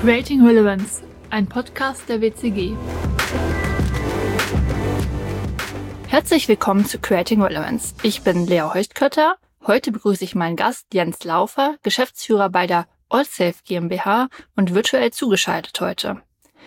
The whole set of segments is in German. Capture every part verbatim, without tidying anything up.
Creating Relevance, ein Podcast der W C G. Herzlich willkommen zu Creating Relevance. Ich bin Lea Heustkötter. Heute begrüße ich meinen Gast Jens Laufer, Geschäftsführer bei der Allsafe GmbH und virtuell zugeschaltet heute.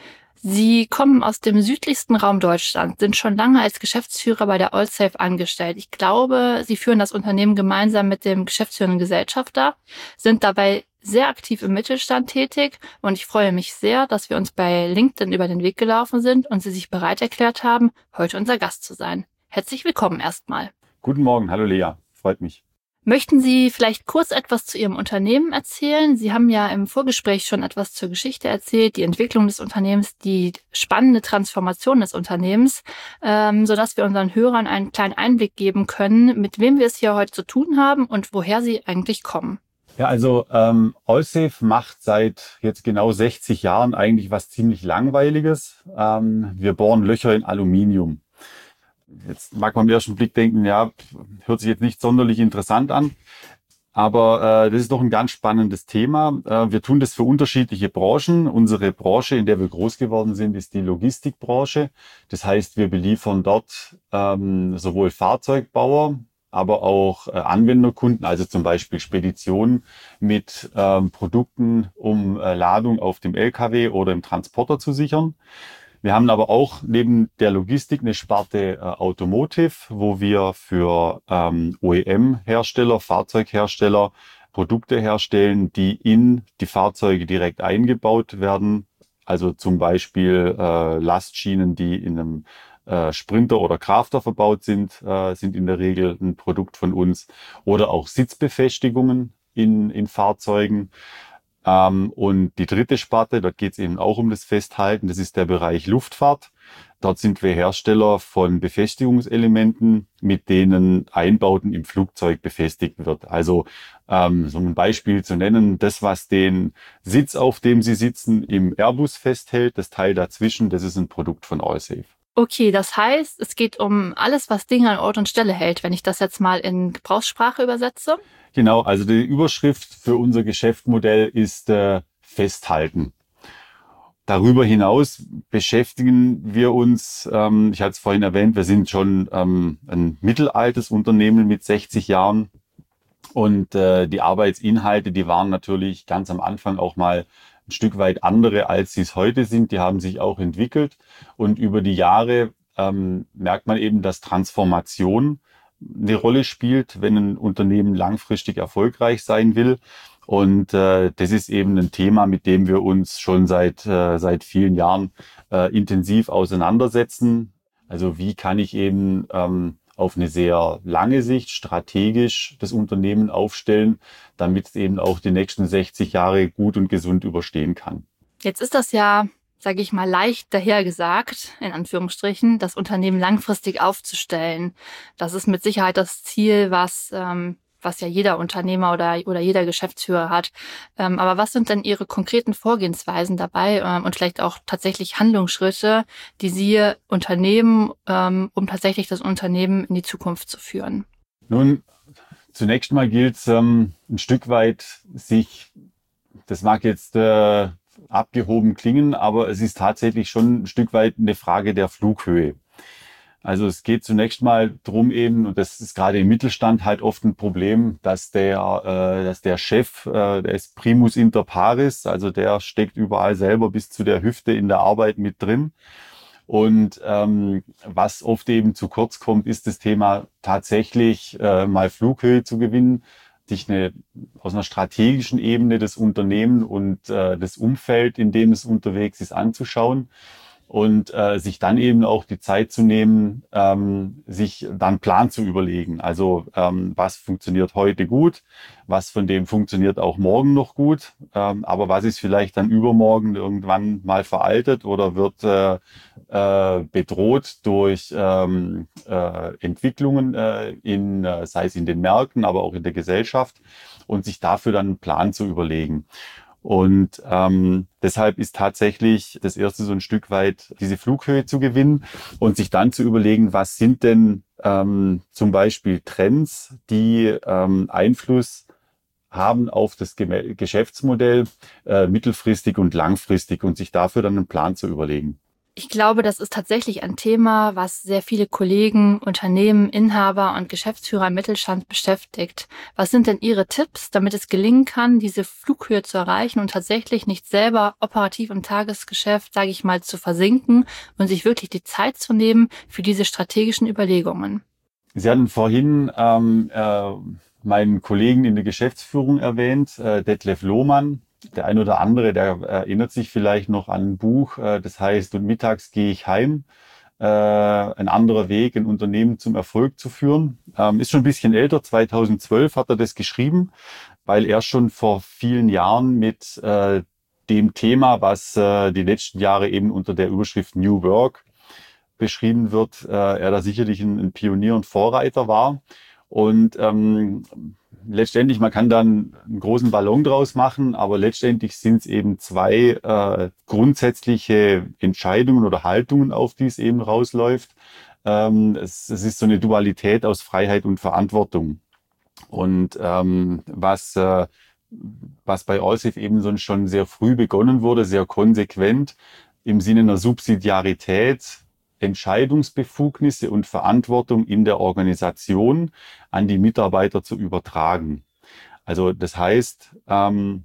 Sie kommen aus dem südlichsten Raum Deutschlands, sind schon lange als Geschäftsführer bei der Allsafe angestellt. Ich glaube, Sie führen das Unternehmen gemeinsam mit dem geschäftsführenden Gesellschafter, sind dabei sehr aktiv im Mittelstand tätig und ich freue mich sehr, dass wir uns bei LinkedIn über den Weg gelaufen sind und Sie sich bereit erklärt haben, heute unser Gast zu sein. Herzlich willkommen erstmal. Guten Morgen, hallo Lea, freut mich. Möchten Sie vielleicht kurz etwas zu Ihrem Unternehmen erzählen? Sie haben ja im Vorgespräch schon etwas zur Geschichte erzählt, die Entwicklung des Unternehmens, die spannende Transformation des Unternehmens, ähm, sodass wir unseren Hörern einen kleinen Einblick geben können, mit wem wir es hier heute zu tun haben und woher Sie eigentlich kommen. Ja, also ähm, Allsafe macht seit jetzt genau sechzig Jahren eigentlich was ziemlich Langweiliges. Ähm, wir bohren Löcher in Aluminium. Jetzt mag man im ersten Blick denken, ja, hört sich jetzt nicht sonderlich interessant an, aber äh, das ist doch ein ganz spannendes Thema. Äh, wir tun das für unterschiedliche Branchen. Unsere Branche, in der wir groß geworden sind, ist die Logistikbranche. Das heißt, wir beliefern dort ähm, sowohl Fahrzeugbauer, aber auch äh, Anwenderkunden, also zum Beispiel Speditionen mit ähm, Produkten, um äh, Ladung auf dem L K W oder im Transporter zu sichern. Wir haben aber auch neben der Logistik eine Sparte äh, Automotive, wo wir für ähm, O E M-Hersteller, Fahrzeughersteller Produkte herstellen, die in die Fahrzeuge direkt eingebaut werden. Also zum Beispiel äh, Lastschienen, die in einem äh, Sprinter oder Crafter verbaut sind, äh, sind in der Regel ein Produkt von uns. Oder auch Sitzbefestigungen in, in Fahrzeugen. Ähm, und die dritte Sparte, dort geht es eben auch um das Festhalten, das ist der Bereich Luftfahrt. Dort sind wir Hersteller von Befestigungselementen, mit denen Einbauten im Flugzeug befestigt wird. Also ähm, so ein Beispiel zu nennen, das, was den Sitz, auf dem Sie sitzen, im Airbus festhält, das Teil dazwischen, das ist ein Produkt von Allsafe. Okay, das heißt, es geht um alles, was Dinge an Ort und Stelle hält, wenn ich das jetzt mal in Gebrauchssprache übersetze. Genau, also die Überschrift für unser Geschäftsmodell ist äh, Festhalten. Darüber hinaus beschäftigen wir uns, ähm, ich hatte es vorhin erwähnt, wir sind schon ähm, ein mittelaltes Unternehmen mit sechzig Jahren und äh, die Arbeitsinhalte, die waren natürlich ganz am Anfang auch mal ein Stück weit andere, als sie es heute sind. Die haben sich auch entwickelt und über die Jahre ähm, merkt man eben, dass Transformation eine Rolle spielt, wenn ein Unternehmen langfristig erfolgreich sein will. Und äh, das ist eben ein Thema, mit dem wir uns schon seit äh, seit vielen Jahren äh, intensiv auseinandersetzen. Also wie kann ich eben ähm, auf eine sehr lange Sicht strategisch das Unternehmen aufstellen, damit es eben auch die nächsten sechzig Jahre gut und gesund überstehen kann. Jetzt ist das ja, sage ich mal, leicht dahergesagt, in Anführungsstrichen, das Unternehmen langfristig aufzustellen. Das ist mit Sicherheit das Ziel, was ähm, was ja jeder Unternehmer oder oder jeder Geschäftsführer hat. Ähm, aber was sind denn Ihre konkreten Vorgehensweisen dabei ähm, und vielleicht auch tatsächlich Handlungsschritte, die Sie unternehmen, ähm, um tatsächlich das Unternehmen in die Zukunft zu führen? Nun, zunächst mal gilt es ähm, ein Stück weit, sich, das mag jetzt äh, abgehoben klingen, aber es ist tatsächlich schon ein Stück weit eine Frage der Flughöhe. Also es geht zunächst mal drum eben, und das ist gerade im Mittelstand halt oft ein Problem, dass der, äh, dass der Chef, äh, der ist primus inter pares, also der steckt überall selber bis zu der Hüfte in der Arbeit mit drin. Und ähm, was oft eben zu kurz kommt, ist das Thema tatsächlich äh, mal Flughöhe zu gewinnen, sich eine, aus einer strategischen Ebene das Unternehmen und äh, das Umfeld, in dem es unterwegs ist, anzuschauen. Und äh, sich dann eben auch die Zeit zu nehmen, ähm, sich dann Plan zu überlegen. Also ähm, was funktioniert heute gut, was von dem funktioniert auch morgen noch gut, ähm, aber was ist vielleicht dann übermorgen irgendwann mal veraltet oder wird äh, äh, bedroht durch ähm, äh, Entwicklungen, äh, in, äh, sei es in den Märkten, aber auch in der Gesellschaft und sich dafür dann einen Plan zu überlegen. Und ähm, deshalb ist tatsächlich das erste so ein Stück weit diese Flughöhe zu gewinnen und sich dann zu überlegen, was sind denn ähm, zum Beispiel Trends, die ähm, Einfluss haben auf das Geme- Geschäftsmodell äh, mittelfristig und langfristig und sich dafür dann einen Plan zu überlegen. Ich glaube, das ist tatsächlich ein Thema, was sehr viele Kollegen, Unternehmen, Inhaber und Geschäftsführer im Mittelstand beschäftigt. Was sind denn Ihre Tipps, damit es gelingen kann, diese Flughöhe zu erreichen und tatsächlich nicht selber operativ im Tagesgeschäft, sage ich mal, zu versinken und sich wirklich die Zeit zu nehmen für diese strategischen Überlegungen? Sie hatten vorhin ähm, äh, meinen Kollegen in der Geschäftsführung erwähnt, äh, Detlef Lohmann. Der ein oder andere, der erinnert sich vielleicht noch an ein Buch, äh, das heißt, und mittags gehe ich heim. Äh, ein anderer Weg, ein Unternehmen zum Erfolg zu führen. Ähm, ist schon ein bisschen älter, zweitausendzwölf hat er das geschrieben, weil er schon vor vielen Jahren mit äh, dem Thema, was äh, die letzten Jahre eben unter der Überschrift New Work beschrieben wird, äh, er da sicherlich ein, ein Pionier und Vorreiter war. Und ähm, letztendlich, man kann dann einen großen Ballon draus machen, aber letztendlich sind es eben zwei äh, grundsätzliche Entscheidungen oder Haltungen, auf die es eben rausläuft. Ähm, es, es ist so eine Dualität aus Freiheit und Verantwortung. Und ähm, was, äh, was bei Allsafe eben so schon sehr früh begonnen wurde, sehr konsequent im Sinne einer Subsidiarität, Entscheidungsbefugnisse und Verantwortung in der Organisation an die Mitarbeiter zu übertragen. Also das heißt, ähm,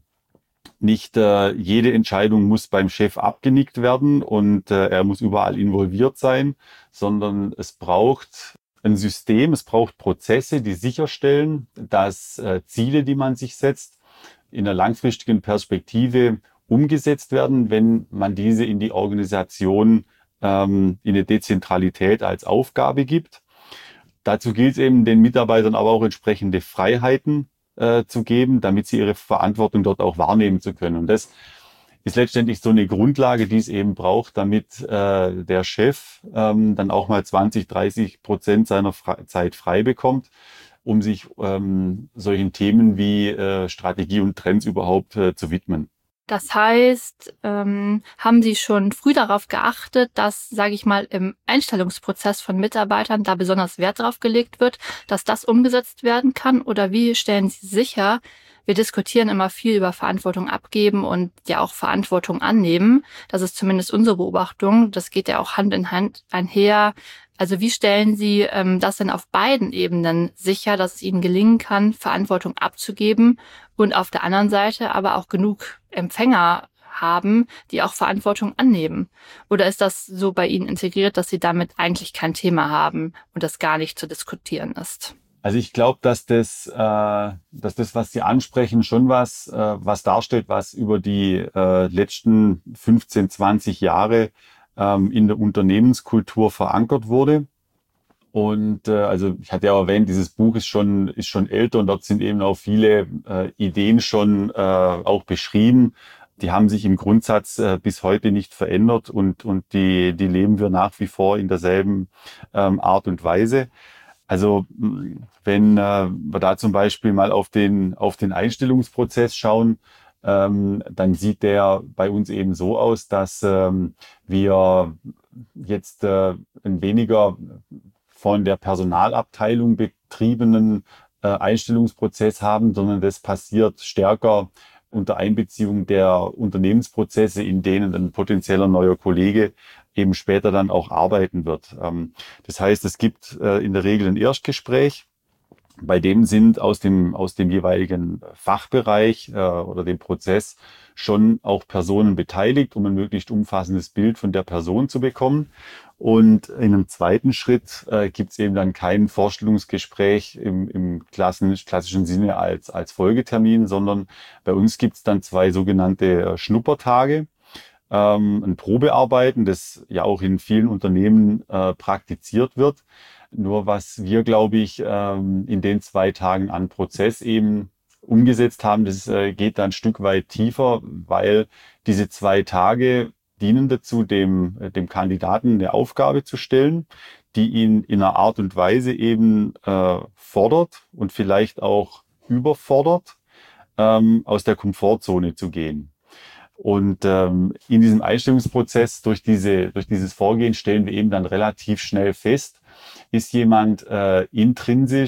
nicht äh, jede Entscheidung muss beim Chef abgenickt werden und äh, er muss überall involviert sein, sondern es braucht ein System, es braucht Prozesse, die sicherstellen, dass äh, Ziele, die man sich setzt, in einer langfristigen Perspektive umgesetzt werden, wenn man diese in die Organisation ähm, in eine Dezentralität als Aufgabe gibt. Dazu gilt es eben, den Mitarbeitern aber auch entsprechende Freiheiten äh, zu geben, damit sie ihre Verantwortung dort auch wahrnehmen zu können. Und das ist letztendlich so eine Grundlage, die es eben braucht, damit äh, der Chef ähm, dann auch mal zwanzig, dreißig Prozent seiner Fre- Zeit frei bekommt, um sich ähm, solchen Themen wie äh, Strategie und Trends überhaupt äh, zu widmen. Das heißt, ähm, haben Sie schon früh darauf geachtet, dass, sage ich mal, im Einstellungsprozess von Mitarbeitern da besonders Wert drauf gelegt wird, dass das umgesetzt werden kann? Oder wie stellen Sie sicher, wir diskutieren immer viel über Verantwortung abgeben und ja auch Verantwortung annehmen. Das ist zumindest unsere Beobachtung. Das geht ja auch Hand in Hand einher. Also wie stellen Sie ähm, das denn auf beiden Ebenen sicher, dass es Ihnen gelingen kann, Verantwortung abzugeben und auf der anderen Seite aber auch genug Empfänger haben, die auch Verantwortung annehmen? Oder ist das so bei Ihnen integriert, dass Sie damit eigentlich kein Thema haben und das gar nicht zu diskutieren ist? Also ich glaube, dass das, äh, dass das, was Sie ansprechen, schon was, äh, was darstellt, was über die äh, letzten fünfzehn, zwanzig Jahre ähm, in der Unternehmenskultur verankert wurde. Und äh, also ich hatte ja erwähnt, dieses Buch ist schon ist schon älter und dort sind eben auch viele äh, Ideen schon äh, auch beschrieben. Die haben sich im Grundsatz äh, bis heute nicht verändert und und die die leben wir nach wie vor in derselben ähm, Art und Weise. Also mh, wenn äh, wir da zum Beispiel mal auf den auf den Einstellungsprozess schauen, ähm, dann sieht der bei uns eben so aus, dass ähm, wir jetzt äh, ein weniger von der Personalabteilung betriebenen äh, Einstellungsprozess haben, sondern das passiert stärker unter Einbeziehung der Unternehmensprozesse, in denen ein potenzieller neuer Kollege eben später dann auch arbeiten wird. Ähm, das heißt, es gibt äh, in der Regel ein Erstgespräch. Bei dem sind aus dem, aus dem jeweiligen Fachbereich äh, oder dem Prozess schon auch Personen beteiligt, um ein möglichst umfassendes Bild von der Person zu bekommen. Und in einem zweiten Schritt äh, gibt es eben dann kein Vorstellungsgespräch im, im klassischen, klassischen Sinne als, als Folgetermin, sondern bei uns gibt es dann zwei sogenannte äh, Schnuppertage. Ähm, ein Probearbeiten, das ja auch in vielen Unternehmen äh, praktiziert wird. Nur was wir, glaube ich, ähm, in den zwei Tagen an Prozess eben umgesetzt haben, das äh, geht da ein Stück weit tiefer, weil diese zwei Tage dienen dazu, dem, äh, dem Kandidaten eine Aufgabe zu stellen, die ihn in einer Art und Weise eben äh, fordert und vielleicht auch überfordert, ähm, aus der Komfortzone zu gehen. Und ähm, in diesem Einstellungsprozess, durch diese, durch dieses Vorgehen stellen wir eben dann relativ schnell fest, ist jemand äh, intrinsisch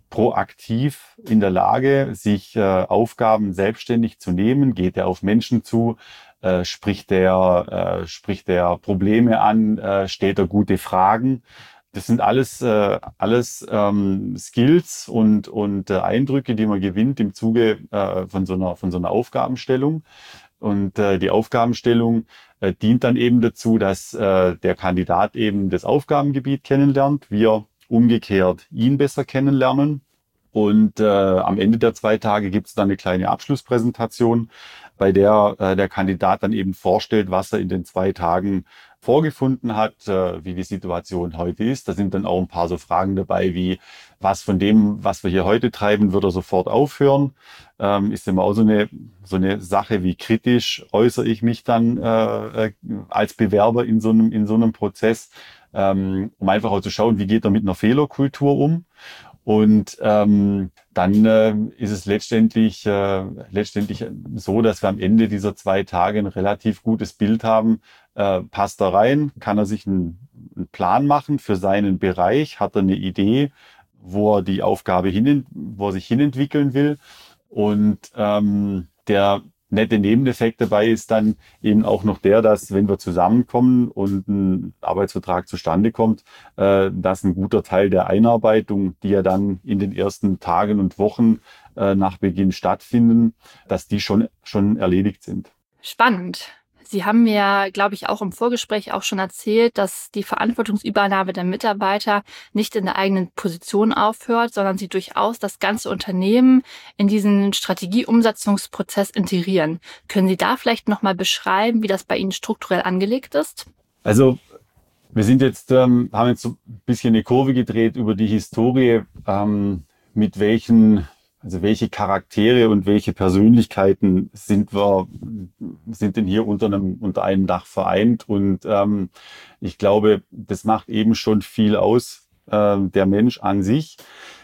proaktiv in der Lage, sich äh, Aufgaben selbstständig zu nehmen? Geht er auf Menschen zu? Äh, spricht er, äh, spricht er Probleme an? Äh, stellt er gute Fragen? Das sind alles, äh, alles ähm, Skills und, und äh, Eindrücke, die man gewinnt im Zuge äh, von so einer, von so einer Aufgabenstellung. Und äh, die Aufgabenstellung äh, dient dann eben dazu, dass äh, der Kandidat eben das Aufgabengebiet kennenlernt, wir umgekehrt ihn besser kennenlernen. Und äh, am Ende der zwei Tage gibt es dann eine kleine Abschlusspräsentation, bei der äh, der Kandidat dann eben vorstellt, was er in den zwei Tagen vorgefunden hat, äh, wie die Situation heute ist. Da sind dann auch ein paar so Fragen dabei, wie was von dem, was wir hier heute treiben, wird er sofort aufhören. Ähm, ist immer auch so eine, so eine Sache, wie kritisch äußere ich mich dann äh, äh, als Bewerber in so einem, in so einem Prozess, ähm, um einfach auch zu schauen, wie geht er mit einer Fehlerkultur um. Und ähm, dann äh, ist es letztendlich, äh, letztendlich so, dass wir am Ende dieser zwei Tage ein relativ gutes Bild haben. Äh, passt er rein? Kann er sich einen, einen Plan machen für seinen Bereich? Hat er eine Idee, wo er die Aufgabe hin, wo er sich hinentwickeln will? Und ähm, der nette Nebeneffekt dabei ist dann eben auch noch der, dass wenn wir zusammenkommen und ein Arbeitsvertrag zustande kommt, äh, dass ein guter Teil der Einarbeitung, die ja dann in den ersten Tagen und Wochen äh, nach Beginn stattfinden, dass die schon, schon erledigt sind. Spannend. Sie haben mir, glaube ich, auch im Vorgespräch auch schon erzählt, dass die Verantwortungsübernahme der Mitarbeiter nicht in der eigenen Position aufhört, sondern sie durchaus das ganze Unternehmen in diesen Strategieumsetzungsprozess integrieren. Können Sie da vielleicht nochmal beschreiben, wie das bei Ihnen strukturell angelegt ist? Also wir sind jetzt, ähm, haben jetzt so ein bisschen eine Kurve gedreht über die Historie, ähm, mit welchen Also welche Charaktere und welche Persönlichkeiten sind wir, sind denn hier unter einem, unter einem Dach vereint? Und ähm, ich glaube, das macht eben schon viel aus, äh, der Mensch an sich.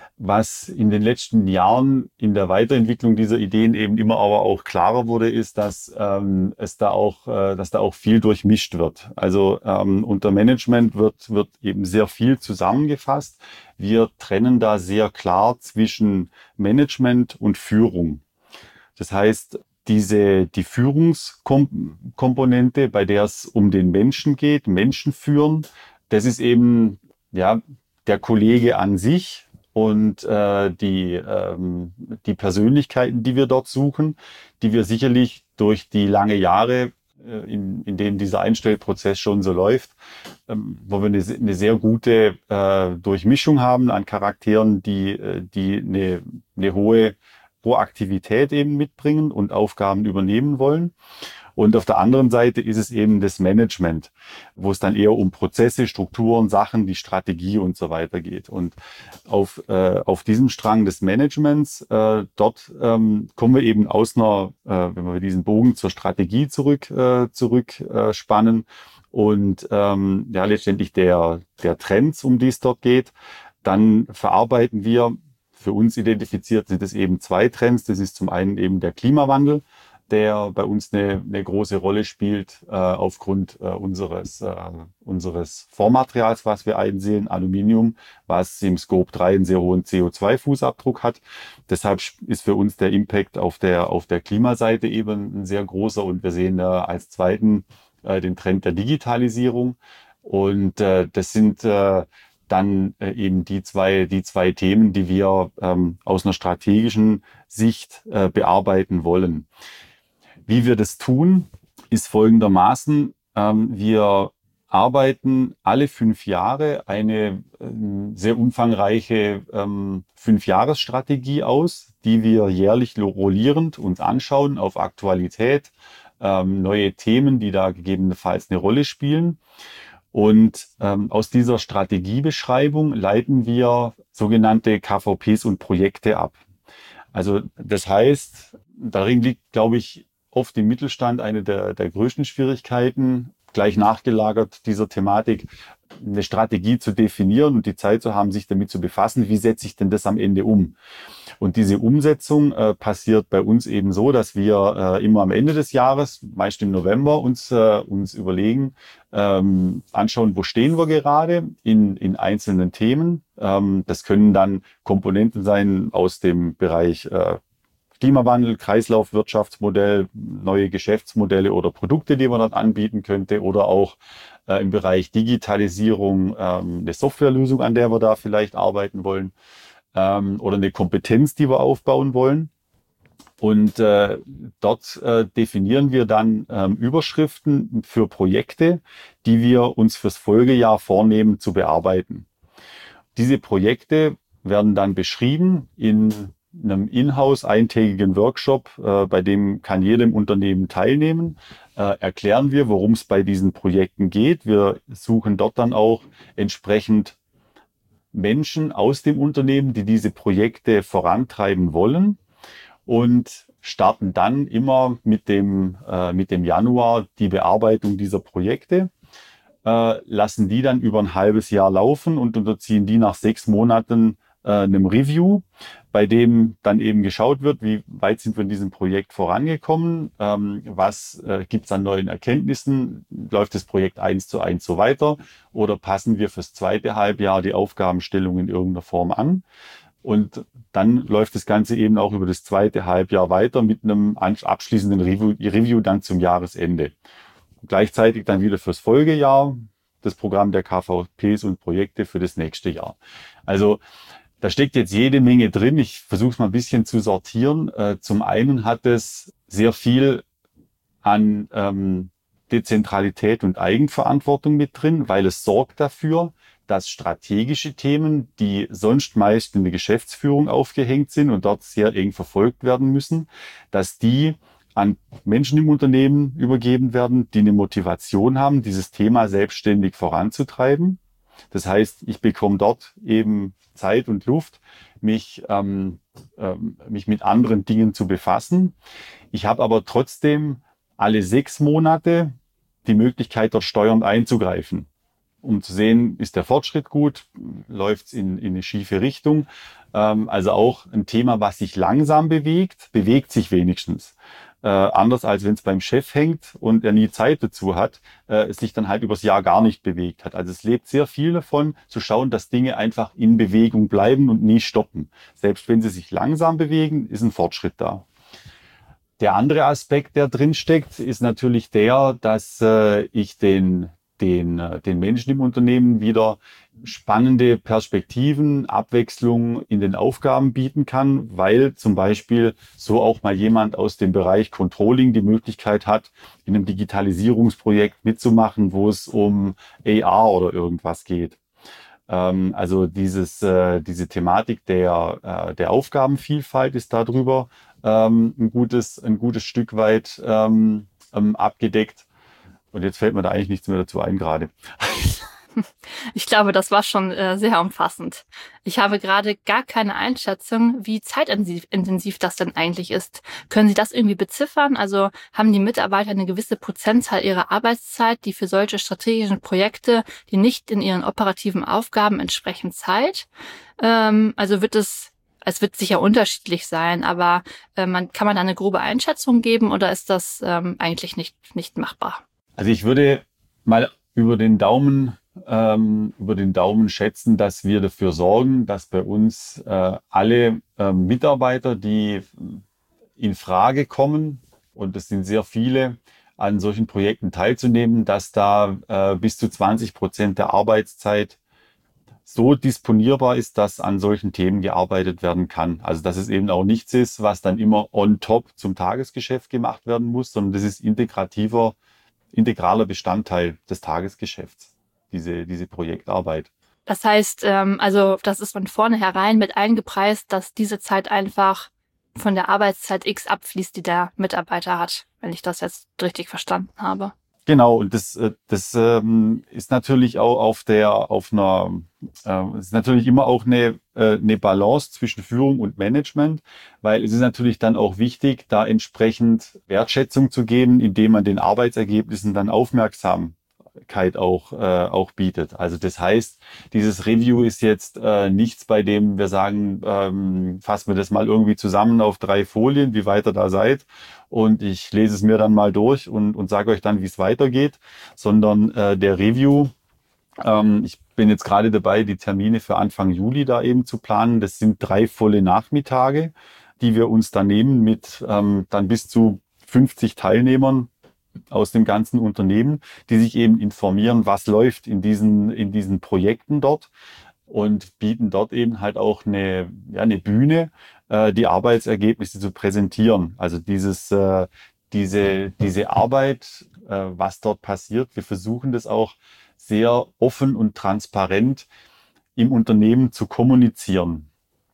Was in den letzten Jahren in der Weiterentwicklung dieser Ideen eben immer aber auch klarer wurde, ist, dass ähm, es da auch, äh, dass da auch viel durchmischt wird. Also ähm, unter Management wird wird eben sehr viel zusammengefasst. Wir trennen da sehr klar zwischen Management und Führung. Das heißt, diese die Führungskomponente, bei der es um den Menschen geht, Menschen führen, das ist eben ja der Kollege an sich. Und äh, die, ähm, die Persönlichkeiten, die wir dort suchen, die wir sicherlich durch die lange Jahre, äh, in, in denen dieser Einstellprozess schon so läuft, ähm, wo wir eine, eine sehr gute äh, Durchmischung haben an Charakteren, die, äh, die eine, eine hohe Proaktivität eben mitbringen und Aufgaben übernehmen wollen. Und auf der anderen Seite ist es eben das Management, wo es dann eher um Prozesse, Strukturen, Sachen, die Strategie und so weiter geht. Und auf, äh, auf diesem Strang des Managements, äh, dort ähm, kommen wir eben aus einer, äh, wenn wir diesen Bogen zur Strategie zurück, äh, zurück äh, spannen und ähm, ja letztendlich der, der Trends, um die es dort geht, dann verarbeiten wir, für uns identifiziert sind es eben zwei Trends. Das ist zum einen eben der Klimawandel, der bei uns eine, eine große Rolle spielt äh, aufgrund äh, unseres, äh, unseres Vormaterials, was wir einsehen, Aluminium, was im Scope drei einen sehr hohen C O zwei Fußabdruck hat. Deshalb ist für uns der Impact auf der, auf der Klimaseite eben ein sehr großer und wir sehen äh, als zweiten äh, den Trend der Digitalisierung. Und äh, das sind äh, dann äh, eben die zwei, die zwei Themen, die wir ähm, aus einer strategischen Sicht äh, bearbeiten wollen. Wie wir das tun, ist folgendermaßen. Ähm, wir arbeiten alle fünf Jahre eine ähm, sehr umfangreiche ähm, Fünfjahresstrategie aus, die wir jährlich rollierend uns anschauen auf Aktualität, ähm, neue Themen, die da gegebenenfalls eine Rolle spielen. Und ähm, aus dieser Strategiebeschreibung leiten wir sogenannte K V Ps und Projekte ab. Also das heißt, darin liegt, glaube ich, oft im Mittelstand eine der, der größten Schwierigkeiten, gleich nachgelagert dieser Thematik, eine Strategie zu definieren und die Zeit zu haben, sich damit zu befassen, wie setze ich denn das am Ende um? Und diese Umsetzung äh, passiert bei uns eben so, dass wir äh, immer am Ende des Jahres, meist im November, uns, äh, uns überlegen, ähm, anschauen, wo stehen wir gerade in, in einzelnen Themen. Ähm, das können dann Komponenten sein aus dem Bereich äh, Klimawandel, Kreislaufwirtschaftsmodell, neue Geschäftsmodelle oder Produkte, die man dort anbieten könnte, oder auch äh, im Bereich Digitalisierung ähm, eine Softwarelösung, an der wir da vielleicht arbeiten wollen, ähm, oder eine Kompetenz, die wir aufbauen wollen. Und äh, dort äh, definieren wir dann ähm, Überschriften für Projekte, die wir uns fürs Folgejahr vornehmen zu bearbeiten. Diese Projekte werden dann beschrieben in einem Inhouse eintägigen Workshop, äh, bei dem kann jedem Unternehmen teilnehmen. Äh, erklären wir, worum es bei diesen Projekten geht. Wir suchen dort dann auch entsprechend Menschen aus dem Unternehmen, die diese Projekte vorantreiben wollen, und starten dann immer mit dem, äh, mit dem Januar die Bearbeitung dieser Projekte. Äh, lassen die dann über ein halbes Jahr laufen und unterziehen die nach sechs Monaten äh, einem Review, bei dem dann eben geschaut wird, wie weit sind wir in diesem Projekt vorangekommen, ähm, was äh, gibt es an neuen Erkenntnissen, läuft das Projekt eins zu eins so weiter oder passen wir fürs zweite Halbjahr die Aufgabenstellung in irgendeiner Form an. Und dann läuft das Ganze eben auch über das zweite Halbjahr weiter mit einem abschließenden Review, Review dann zum Jahresende. Gleichzeitig dann wieder fürs Folgejahr das Programm der K V Ps und Projekte für das nächste Jahr. Also da steckt jetzt jede Menge drin. Ich versuche es mal ein bisschen zu sortieren. Äh, zum einen hat es sehr viel an ähm, Dezentralität und Eigenverantwortung mit drin, weil es sorgt dafür, dass strategische Themen, die sonst meist in der Geschäftsführung aufgehängt sind und dort sehr eng verfolgt werden müssen, dass die an Menschen im Unternehmen übergeben werden, die eine Motivation haben, dieses Thema selbstständig voranzutreiben. Das heißt, ich bekomme dort eben Zeit und Luft, mich, ähm, ähm, mich mit anderen Dingen zu befassen. Ich habe aber trotzdem alle sechs Monate die Möglichkeit, dort steuernd einzugreifen, um zu sehen, ist der Fortschritt gut, läuft es in, in eine schiefe Richtung. Ähm, also auch ein Thema, was sich langsam bewegt, bewegt sich wenigstens. Äh, anders als wenn es beim Chef hängt und er nie Zeit dazu hat, äh, es sich dann halt übers Jahr gar nicht bewegt hat. Also es lebt sehr viel davon, zu schauen, dass Dinge einfach in Bewegung bleiben und nie stoppen. Selbst wenn sie sich langsam bewegen, ist ein Fortschritt da. Der andere Aspekt, der drin steckt, ist natürlich der, dass äh, ich den Den, den Menschen im Unternehmen wieder spannende Perspektiven, Abwechslung in den Aufgaben bieten kann, weil zum Beispiel so auch mal jemand aus dem Bereich Controlling die Möglichkeit hat, in einem Digitalisierungsprojekt mitzumachen, wo es um A R oder irgendwas geht. Ähm, also dieses, äh, diese Thematik der, äh, der Aufgabenvielfalt ist darüber ähm, ein gutes, ein gutes Stück weit ähm, ähm, abgedeckt. Und jetzt fällt mir da eigentlich nichts mehr dazu ein gerade. Ich glaube, das war schon äh, sehr umfassend. Ich habe gerade gar keine Einschätzung, wie zeitintensiv das denn eigentlich ist. Können Sie das irgendwie beziffern? Also haben die Mitarbeiter eine gewisse Prozentzahl ihrer Arbeitszeit, die für solche strategischen Projekte, die nicht in ihren operativen Aufgaben entsprechen, Zeit? Ähm, also wird es, es wird sicher unterschiedlich sein, aber äh, man, kann man da eine grobe Einschätzung geben oder ist das ähm, eigentlich nicht, nicht machbar? Also ich würde mal über den Daumen, ähm, über den Daumen schätzen, dass wir dafür sorgen, dass bei uns äh, alle äh, Mitarbeiter, die in Frage kommen, und es sind sehr viele, an solchen Projekten teilzunehmen, dass da äh, bis zu zwanzig Prozent der Arbeitszeit so disponierbar ist, dass an solchen Themen gearbeitet werden kann. Also dass es eben auch nichts ist, was dann immer on top zum Tagesgeschäft gemacht werden muss, sondern das ist integrativer integraler Bestandteil des Tagesgeschäfts, diese, diese Projektarbeit. Das heißt, ähm, also das ist von vornherein mit eingepreist, dass diese Zeit einfach von der Arbeitszeit X abfließt, die der Mitarbeiter hat, wenn ich das jetzt richtig verstanden habe. Genau, und das, das ähm, ist natürlich auch auf der, auf einer, äh, ist natürlich immer auch eine, äh, eine Balance zwischen Führung und Management, weil es ist natürlich dann auch wichtig, da entsprechend Wertschätzung zu geben, indem man den Arbeitsergebnissen dann aufmerksam Vergleichbarkeit auch, äh, auch bietet. Also das heißt, dieses Review ist jetzt äh, nichts, bei dem wir sagen, ähm, fassen wir das mal irgendwie zusammen auf drei Folien, wie weit ihr da seid. Und ich lese es mir dann mal durch und, und sage euch dann, wie es weitergeht, sondern äh, der Review, ähm, ich bin jetzt gerade dabei, die Termine für Anfang Juli da eben zu planen. Das sind drei volle Nachmittage, die wir uns da nehmen mit ähm, dann bis zu fünfzig Teilnehmern aus dem ganzen Unternehmen, die sich eben informieren, was läuft in diesen, in diesen Projekten dort und bieten dort eben halt auch eine, ja, eine Bühne, äh, die Arbeitsergebnisse zu präsentieren. Also dieses, äh, diese, diese Arbeit, äh, was dort passiert, wir versuchen das auch sehr offen und transparent im Unternehmen zu kommunizieren.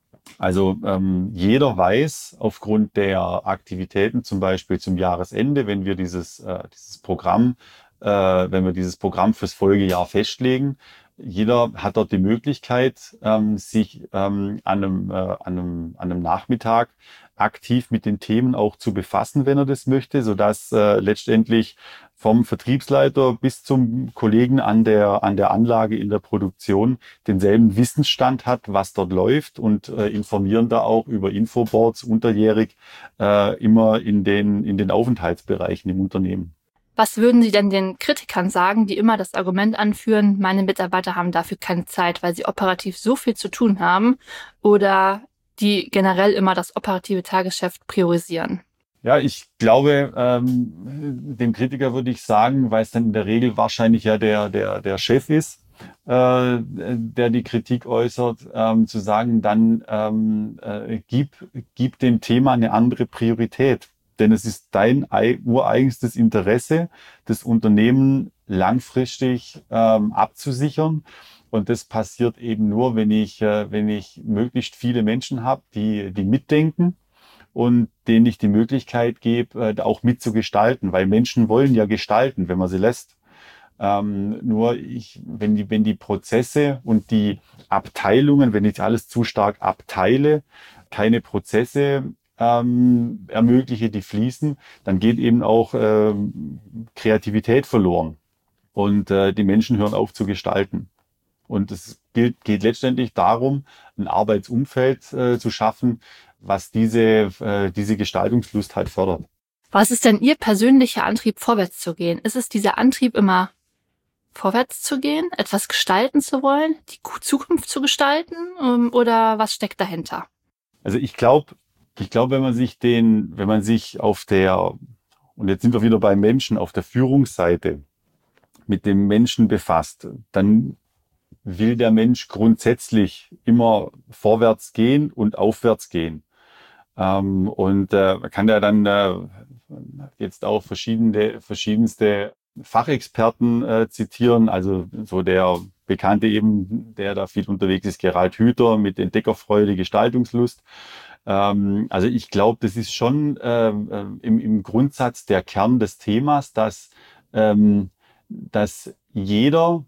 Also ähm, jeder weiß aufgrund der Aktivitäten, zum Beispiel zum Jahresende, wenn wir dieses, äh, dieses Programm, äh, wenn wir dieses Programm fürs Folgejahr festlegen, jeder hat dort die Möglichkeit, ähm, sich ähm, an, einem, äh, an, einem, an einem Nachmittag aktiv mit den Themen auch zu befassen, wenn er das möchte, sodass äh, letztendlich vom Vertriebsleiter bis zum Kollegen an der, an der Anlage in der Produktion denselben Wissensstand hat, was dort läuft und äh, informieren da auch über Infoboards unterjährig äh, immer in den, in den Aufenthaltsbereichen im Unternehmen. Was würden Sie denn den Kritikern sagen, die immer das Argument anführen, meine Mitarbeiter haben dafür keine Zeit, weil sie operativ so viel zu tun haben, oder die generell immer das operative Tagesgeschäft priorisieren? Ja, ich glaube, ähm, dem Kritiker würde ich sagen, weil es dann in der Regel wahrscheinlich ja der, der, der Chef ist, äh, der die Kritik äußert, ähm, zu sagen, dann ähm, äh, gib, gib dem Thema eine andere Priorität. Denn es ist dein ei- ureigenstes Interesse, das Unternehmen langfristig ähm, abzusichern. Und das passiert eben nur, wenn ich, äh, wenn ich möglichst viele Menschen habe, die, die mitdenken und denen ich die Möglichkeit gebe, äh, auch mitzugestalten, weil Menschen wollen ja gestalten, wenn man sie lässt. Ähm, nur ich, wenn die, wenn die Prozesse und die Abteilungen, wenn ich alles zu stark abteile, keine Prozesse ähm, ermögliche, die fließen, dann geht eben auch ähm, Kreativität verloren und äh, die Menschen hören auf zu gestalten. Und es gilt, geht letztendlich darum, ein Arbeitsumfeld äh, zu schaffen, was diese, äh, diese Gestaltungslust halt fördert. Was ist denn Ihr persönlicher Antrieb, vorwärts zu gehen? Ist es dieser Antrieb, immer vorwärts zu gehen, etwas gestalten zu wollen, die Zukunft zu gestalten, ähm, oder was steckt dahinter? Also ich glaube, ich glaube, wenn man sich den, wenn man sich auf der, und jetzt sind wir wieder bei Menschen, auf der Führungsseite mit dem Menschen befasst, dann will der Mensch grundsätzlich immer vorwärts gehen und aufwärts gehen. Ähm, und äh, man kann ja dann äh, jetzt auch verschiedene, verschiedenste Fachexperten äh, zitieren. Also so der Bekannte eben, der da viel unterwegs ist, Gerald Hüther mit Entdeckerfreude, Gestaltungslust. Ähm, also ich glaube, das ist schon äh, äh, im, im Grundsatz der Kern des Themas, dass, ähm, dass jeder,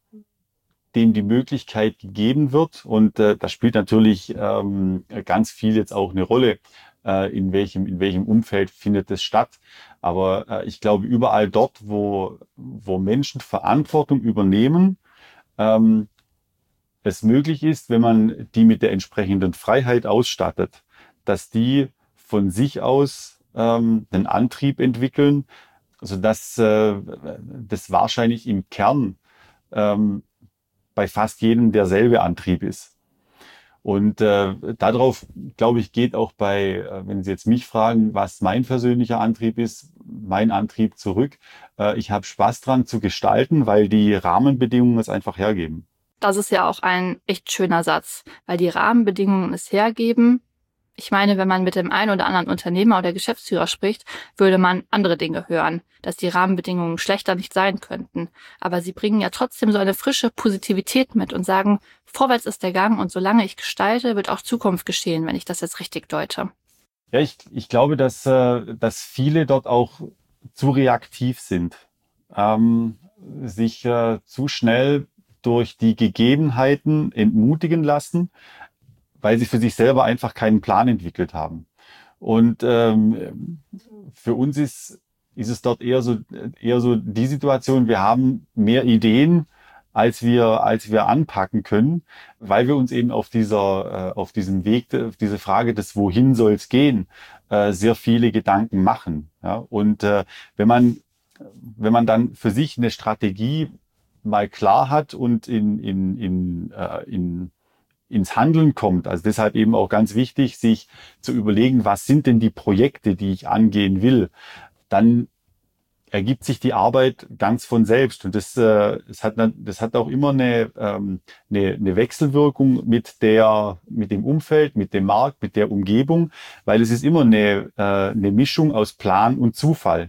dem die Möglichkeit gegeben wird. Und äh, das spielt natürlich ähm, ganz viel jetzt auch eine Rolle, äh, in welchem, in welchem Umfeld findet es statt. Aber äh, ich glaube, überall dort, wo, wo Menschen Verantwortung übernehmen, ähm, es möglich ist, wenn man die mit der entsprechenden Freiheit ausstattet, dass die von sich aus ähm, einen Antrieb entwickeln, also dass äh, das wahrscheinlich im Kern ähm, bei fast jedem derselbe Antrieb ist. Und äh, darauf, glaube ich, geht auch bei, äh, wenn Sie jetzt mich fragen, was mein persönlicher Antrieb ist, mein Antrieb zurück. Äh, ich habe Spaß dran zu gestalten, weil die Rahmenbedingungen es einfach hergeben. Das ist ja auch ein echt schöner Satz, weil die Rahmenbedingungen es hergeben. Ich meine, wenn man mit dem einen oder anderen Unternehmer oder Geschäftsführer spricht, würde man andere Dinge hören, dass die Rahmenbedingungen schlechter nicht sein könnten. Aber sie bringen ja trotzdem so eine frische Positivität mit und sagen, vorwärts ist der Gang und solange ich gestalte, wird auch Zukunft geschehen, wenn ich das jetzt richtig deute. Ja, ich, ich glaube, dass, äh, dass viele dort auch zu reaktiv sind, ähm, sich äh, zu schnell durch die Gegebenheiten entmutigen lassen, weil sie für sich selber einfach keinen Plan entwickelt haben. Und ähm, für uns ist ist es dort eher so, eher so die Situation, wir haben mehr Ideen, als wir, als wir anpacken können, weil wir uns eben auf dieser, äh, auf diesem Weg, auf diese Frage des Wohin soll es gehen, äh, sehr viele Gedanken machen. Ja? Und äh, wenn man, wenn man dann für sich eine Strategie mal klar hat und in, in, in, äh, in ins Handeln kommt. Also deshalb eben auch ganz wichtig, sich zu überlegen, was sind denn die Projekte, die ich angehen will. Dann ergibt sich die Arbeit ganz von selbst. Und das, äh, das, hat, das hat auch immer eine, ähm, eine, eine Wechselwirkung mit, der, mit dem Umfeld, mit dem Markt, mit der Umgebung, weil es ist immer eine, äh, eine Mischung aus Plan und Zufall.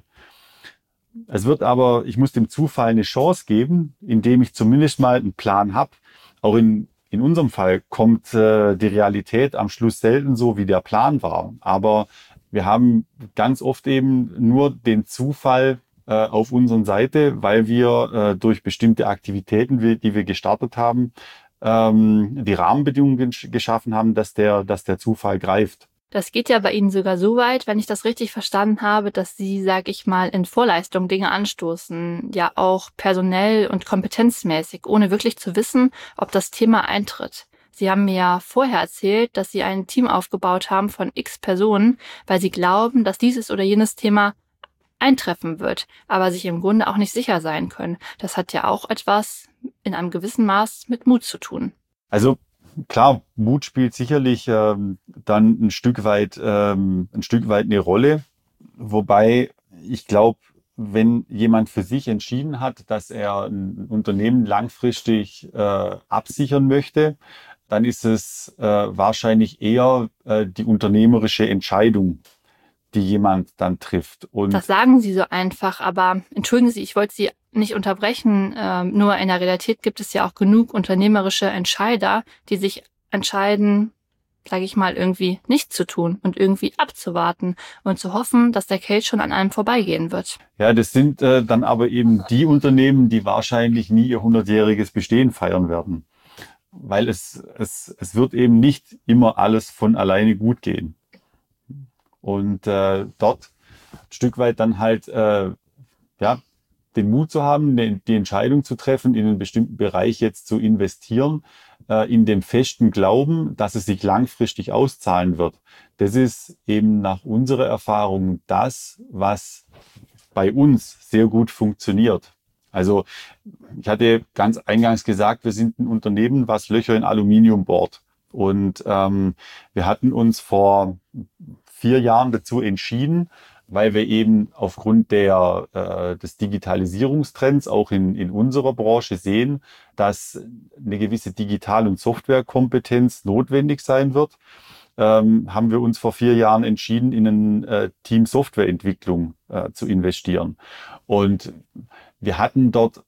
Es wird aber, ich muss dem Zufall eine Chance geben, indem ich zumindest mal einen Plan habe. Auch in In unserem Fall kommt äh, die Realität am Schluss selten so, wie der Plan war. Aber wir haben ganz oft eben nur den Zufall äh, auf unserer Seite, weil wir äh, durch bestimmte Aktivitäten, wie, die wir gestartet haben, ähm, die Rahmenbedingungen geschaffen haben, dass der, dass der Zufall greift. Das geht ja bei Ihnen sogar so weit, wenn ich das richtig verstanden habe, dass Sie, sag ich mal, in Vorleistung Dinge anstoßen, ja auch personell und kompetenzmäßig, ohne wirklich zu wissen, ob das Thema eintritt. Sie haben mir ja vorher erzählt, dass Sie ein Team aufgebaut haben von x Personen, weil Sie glauben, dass dieses oder jenes Thema eintreffen wird, aber sich im Grunde auch nicht sicher sein können. Das hat ja auch etwas in einem gewissen Maß mit Mut zu tun. Also klar, Mut spielt sicherlich ähm, dann ein Stück weit ähm, ein Stück weit eine Rolle, wobei ich glaube, wenn jemand für sich entschieden hat, dass er ein Unternehmen langfristig äh, absichern möchte, dann ist es äh, wahrscheinlich eher äh, die unternehmerische Entscheidung, die jemand dann trifft. Und das sagen Sie so einfach, aber entschuldigen Sie, ich wollte Sie nicht unterbrechen, ähm, nur in der Realität gibt es ja auch genug unternehmerische Entscheider, die sich entscheiden, sage ich mal, irgendwie nichts zu tun und irgendwie abzuwarten und zu hoffen, dass der Case schon an einem vorbeigehen wird. Ja, das sind äh, dann aber eben die Unternehmen, die wahrscheinlich nie ihr hundertjähriges Bestehen feiern werden. Weil es, es, es wird eben nicht immer alles von alleine gut gehen. Und äh, dort ein Stück weit dann halt äh, ja, den Mut zu haben, die, die Entscheidung zu treffen, in einen bestimmten Bereich jetzt zu investieren, äh, in dem festen Glauben, dass es sich langfristig auszahlen wird. Das ist eben nach unserer Erfahrung das, was bei uns sehr gut funktioniert. Also ich hatte ganz eingangs gesagt, wir sind ein Unternehmen, was Löcher in Aluminium bohrt. Und ähm, wir hatten uns vor vier Jahren dazu entschieden, weil wir eben aufgrund der, äh, des Digitalisierungstrends auch in, in unserer Branche sehen, dass eine gewisse Digital- und Softwarekompetenz notwendig sein wird, ähm, haben wir uns vor vier Jahren entschieden, in ein äh, Team Softwareentwicklung äh, zu investieren. Und wir hatten dort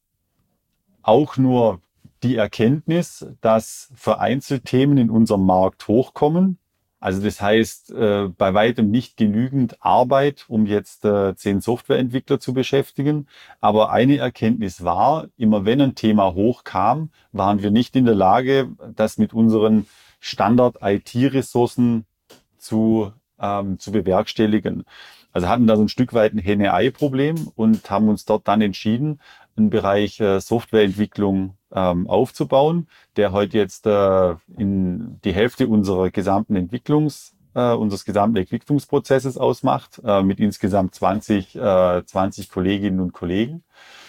auch nur die Erkenntnis, dass vereinzelt Themen in unserem Markt hochkommen. Also das heißt, äh, bei weitem nicht genügend Arbeit, um jetzt äh, zehn Softwareentwickler zu beschäftigen. Aber eine Erkenntnis war, immer wenn ein Thema hochkam, waren wir nicht in der Lage, das mit unseren Standard-I T-Ressourcen zu, ähm, zu bewerkstelligen. Also hatten da so ein Stück weit ein Henne-Ei-Problem und haben uns dort dann entschieden, einen Bereich äh, Softwareentwicklung ähm, aufzubauen, der heute jetzt äh, in die Hälfte unserer gesamten Entwicklungs, äh, unseres gesamten Entwicklungsprozesses ausmacht, äh, mit insgesamt zwanzig, äh, zwanzig Kolleginnen und Kollegen.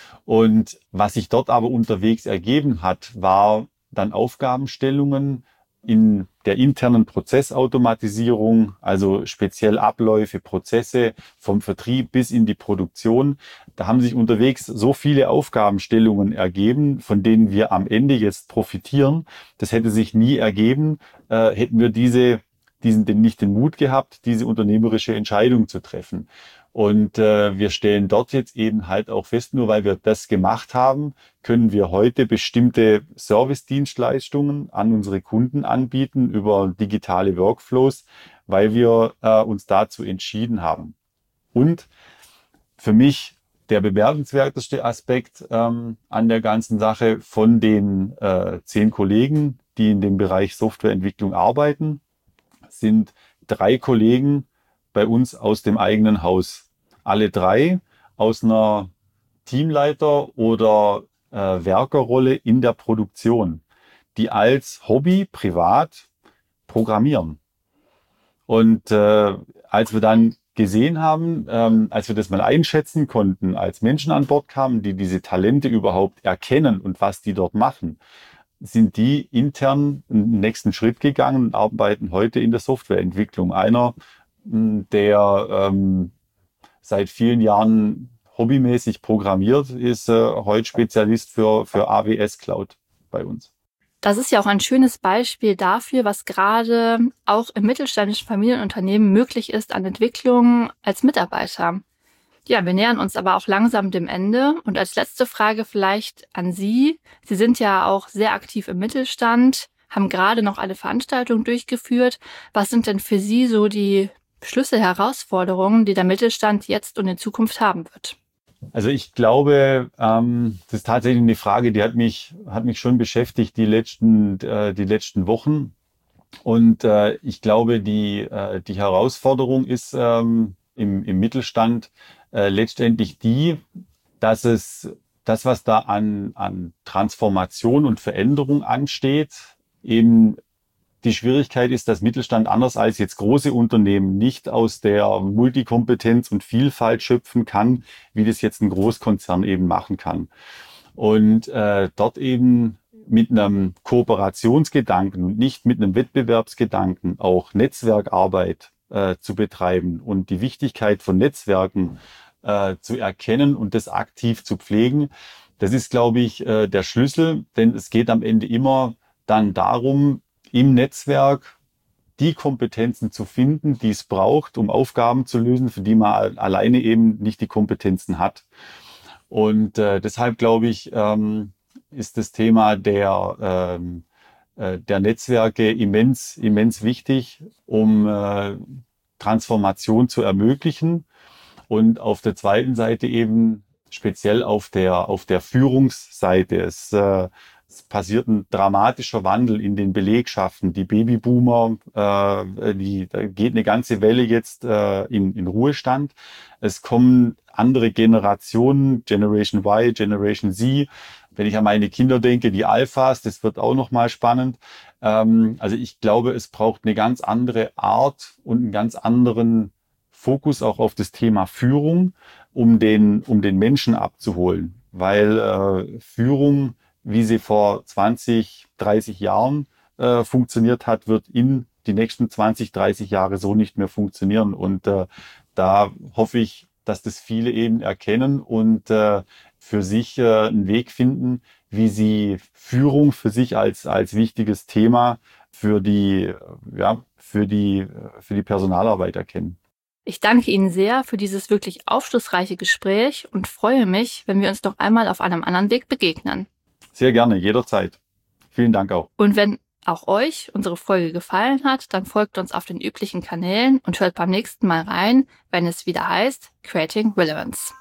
Und was sich dort aber unterwegs ergeben hat, war dann Aufgabenstellungen in der internen Prozessautomatisierung, also speziell Abläufe, Prozesse vom Vertrieb bis in die Produktion. Da haben sich unterwegs so viele Aufgabenstellungen ergeben, von denen wir am Ende jetzt profitieren. Das hätte sich nie ergeben, äh, hätten wir diese, diesen, den, nicht den Mut gehabt, diese unternehmerische Entscheidung zu treffen. Und äh, wir stellen dort jetzt eben halt auch fest, nur weil wir das gemacht haben, können wir heute bestimmte Service-Dienstleistungen an unsere Kunden anbieten über digitale Workflows, weil wir äh, uns dazu entschieden haben. Und für mich der bemerkenswerteste Aspekt ähm, an der ganzen Sache von den äh, zehn Kollegen, die in dem Bereich Softwareentwicklung arbeiten, sind drei Kollegen bei uns aus dem eigenen Haus. Alle drei aus einer Teamleiter- oder äh, Werkerrolle in der Produktion, die als Hobby privat programmieren. Und äh, als wir dann gesehen haben, ähm, als wir das mal einschätzen konnten, als Menschen an Bord kamen, die diese Talente überhaupt erkennen und was die dort machen, sind die intern einen nächsten Schritt gegangen und arbeiten heute in der Softwareentwicklung. Einer, mh, der ähm, seit vielen Jahren hobbymäßig programmiert, ist äh, heute Spezialist für, für A W S Cloud bei uns. Das ist ja auch ein schönes Beispiel dafür, was gerade auch im mittelständischen Familienunternehmen möglich ist an Entwicklung als Mitarbeiter. Ja, wir nähern uns aber auch langsam dem Ende. Und als letzte Frage vielleicht an Sie. Sie sind ja auch sehr aktiv im Mittelstand, haben gerade noch alle Veranstaltungen durchgeführt. Was sind denn für Sie so die Schlüsselherausforderungen, die der Mittelstand jetzt und in Zukunft haben wird? Also ich glaube, ähm, das ist tatsächlich eine Frage, die hat mich, hat mich schon beschäftigt die letzten, äh, die letzten Wochen. Und äh, ich glaube, die, äh, die Herausforderung ist ähm, im, im Mittelstand äh, letztendlich die, dass es das, was da an, an Transformation und Veränderung ansteht, eben die Schwierigkeit ist, dass Mittelstand anders als jetzt große Unternehmen nicht aus der Multikompetenz und Vielfalt schöpfen kann, wie das jetzt ein Großkonzern eben machen kann. Und äh, dort eben mit einem Kooperationsgedanken und nicht mit einem Wettbewerbsgedanken auch Netzwerkarbeit äh, zu betreiben und die Wichtigkeit von Netzwerken äh, zu erkennen und das aktiv zu pflegen. Das ist, glaube ich, äh, der Schlüssel, denn es geht am Ende immer dann darum, im Netzwerk die Kompetenzen zu finden, die es braucht, um Aufgaben zu lösen, für die man alleine eben nicht die Kompetenzen hat. Und äh, deshalb glaube ich, ähm, ist das Thema der, ähm, äh, der Netzwerke immens, immens wichtig, um äh, Transformation zu ermöglichen. Und auf der zweiten Seite eben speziell auf der, auf der Führungsseite. Es, äh, es passiert ein dramatischer Wandel in den Belegschaften. Die Babyboomer, äh, die, da geht eine ganze Welle jetzt äh, in, in Ruhestand. Es kommen andere Generationen, Generation Y, Generation Z. Wenn ich an meine Kinder denke, die Alphas, das wird auch nochmal spannend. Ähm, also ich glaube, es braucht eine ganz andere Art und einen ganz anderen Fokus auch auf das Thema Führung, um den, um den Menschen abzuholen. Weil äh, Führung, wie sie vor zwanzig, dreißig Jahren äh, funktioniert hat, wird in die nächsten zwanzig, dreißig Jahre so nicht mehr funktionieren. Und äh, da hoffe ich, dass das viele eben erkennen und äh, für sich äh, einen Weg finden, wie sie Führung für sich als, als wichtiges Thema für die, ja, für die, für die Personalarbeit erkennen. Ich danke Ihnen sehr für dieses wirklich aufschlussreiche Gespräch und freue mich, wenn wir uns noch einmal auf einem anderen Weg begegnen. Sehr gerne, jederzeit. Vielen Dank auch. Und wenn auch euch unsere Folge gefallen hat, dann folgt uns auf den üblichen Kanälen und hört beim nächsten Mal rein, wenn es wieder heißt Creating Relevance.